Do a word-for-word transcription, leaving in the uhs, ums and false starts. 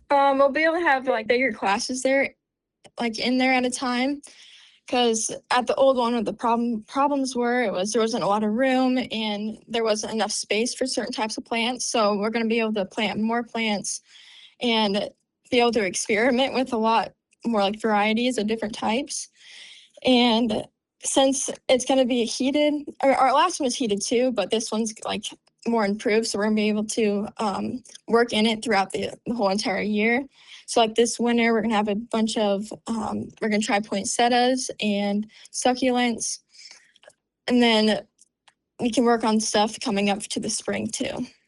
Um, we'll be able to have like bigger classes there, like in there at a time. Because at the old one, what the problem problems were, it was there wasn't a lot of room and there wasn't enough space for certain types of plants. So we're going to be able to plant more plants and be able to experiment with a lot more like varieties of different types. And since it's going to be heated, our, our last one was heated too, but this one's like more improved. So we're going to be able to um, work in it throughout the, the whole entire year. So like this winter, we're going to have a bunch of, um, we're going to try poinsettias and succulents. And then we can work on stuff coming up to the spring too.